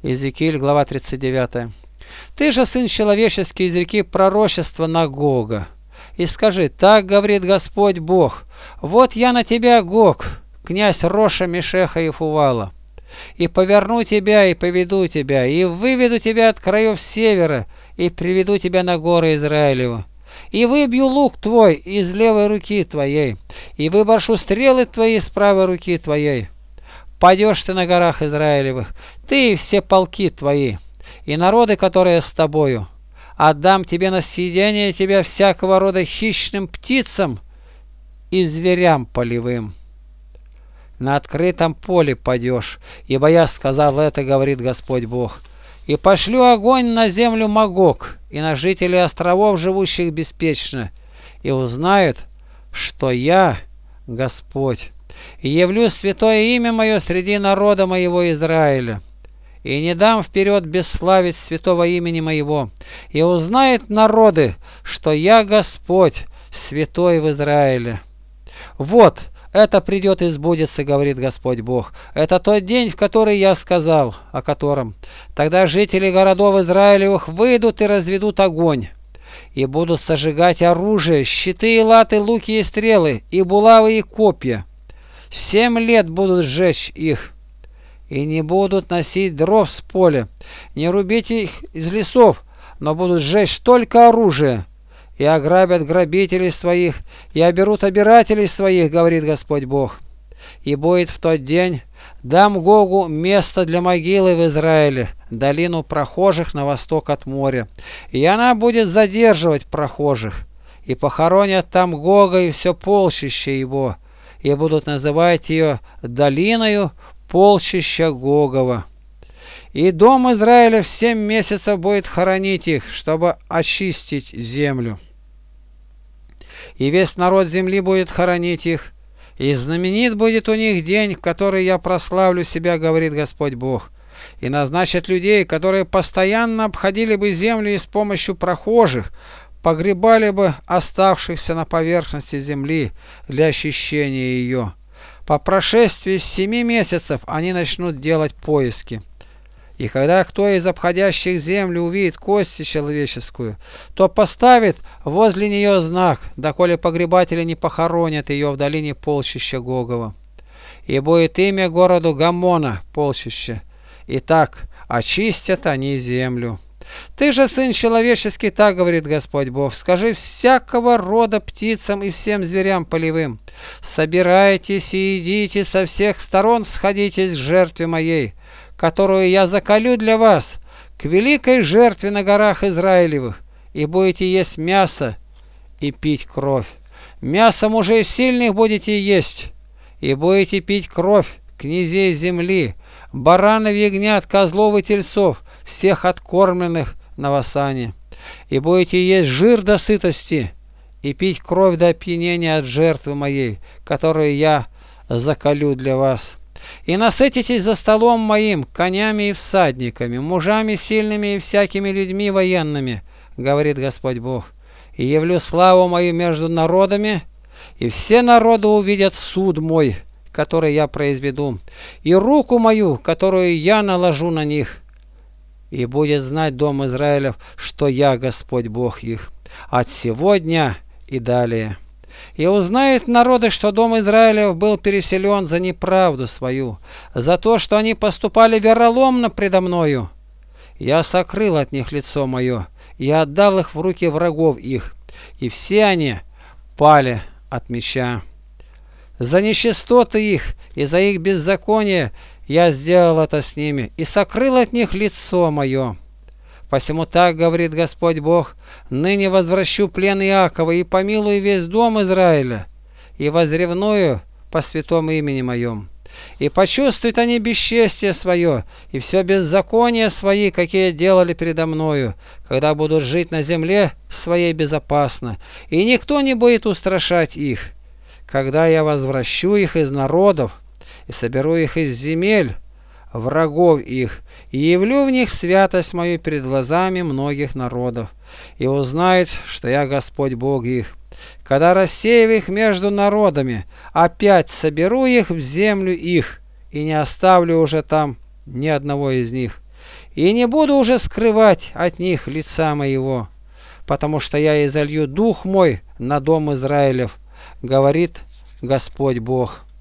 Иезекииль, глава 39. Ты же, сын человеческий, изреки пророчество на Гога. И скажи, так говорит Господь Бог, вот я на тебя, Гог, князь Роша, Мешеха и Фувала, и поверну тебя, и поведу тебя, и выведу тебя от краев севера, и приведу тебя на горы Израилева. И выбью лук твой из левой руки твоей, и выброшу стрелы твои с правой руки твоей. Падешь ты на горах Израилевых, ты и все полки твои, и народы, которые с тобою. Отдам тебе на съедение тебя всякого рода хищным птицам и зверям полевым. На открытом поле падешь, ибо я сказал это, говорит Господь Бог. И пошлю огонь на землю Магог и на жителей островов, живущих беспечно, и узнают, что я Господь, и явлю святое имя мое среди народа моего Израиля, и не дам вперед бесславить святого имени моего, и узнают народы, что я Господь, святой в Израиле. Вот, это придет и сбудется, говорит Господь Бог. Это тот день, в который я сказал, о котором. Тогда жители городов Израилевых выйдут и разведут огонь, и будут сожигать оружие, щиты и латы, луки и стрелы, и булавы и копья. 7 лет будут сжечь их, и не будут носить дров с поля, не рубить их из лесов, но будут сжечь только оружие. И ограбят грабителей своих, и оберут обирателей своих, говорит Господь Бог. И будет в тот день, дам Гогу место для могилы в Израиле, долину прохожих на восток от моря. И она будет задерживать прохожих, и похоронят там Гога и все полчище его, и будут называть ее долиною полчища Гогова. И дом Израиля в 7 месяцев будет хоронить их, чтобы очистить землю. И весь народ земли будет хоронить их, и знаменит будет у них день, в который я прославлю себя, говорит Господь Бог, и назначат людей, которые постоянно обходили бы землю и с помощью прохожих погребали бы оставшихся на поверхности земли для очищения ее. По прошествии 7 месяцев они начнут делать поиски. И когда кто из обходящих землю увидит кости человеческую, то поставит возле нее знак, доколе погребатели не похоронят ее в долине полчища Гогова. И будет имя городу Гаммона, полчище. И так очистят они землю. Ты же, сын человеческий, так говорит Господь Бог, скажи всякого рода птицам и всем зверям полевым: собирайтесь и идите со всех сторон, сходитесь к жертве моей, которую я заколю для вас, к великой жертве на горах Израилевых, и будете есть мясо и пить кровь. Мясо мужей сильных будете есть, и будете пить кровь князей земли, баранов, ягнят, козлов и тельцов, всех откормленных на восане. И будете есть жир до сытости, и пить кровь до опьянения от жертвы моей, которую я заколю для вас. И насытитесь за столом моим конями и всадниками, мужами сильными и всякими людьми военными, говорит Господь Бог. И явлю славу мою между народами, и все народы увидят суд мой, который я произведу, и руку мою, которую я наложу на них. И будет знать дом Израилев, что я Господь Бог их, от сегодня и далее. И узнают народы, что дом Израилев был переселен за неправду свою, за то, что они поступали вероломно предо мною. Я сокрыл от них лицо мое, и отдал их в руки врагов их, и все они пали от меча. За нечистоты их и за их беззаконие я сделал это с ними, и сокрыл от них лицо мое. Посему так говорит Господь Бог: ныне возвращу плен Иакова и помилую весь дом Израиля, и возревную по святом имени моем. И почувствуют они бесчестие свое и все беззаконие свои, какие делали передо мною, когда будут жить на земле своей безопасно, и никто не будет устрашать их, когда я возвращу их из народов и соберу их из земель врагов их, и явлю в них святость мою перед глазами многих народов, и узнают, что я Господь Бог их. Когда рассеяв их между народами, опять соберу их в землю их, и не оставлю уже там ни одного из них. и не буду уже скрывать от них лица моего, потому что я изолью дух мой на дом Израилев, говорит Господь Бог.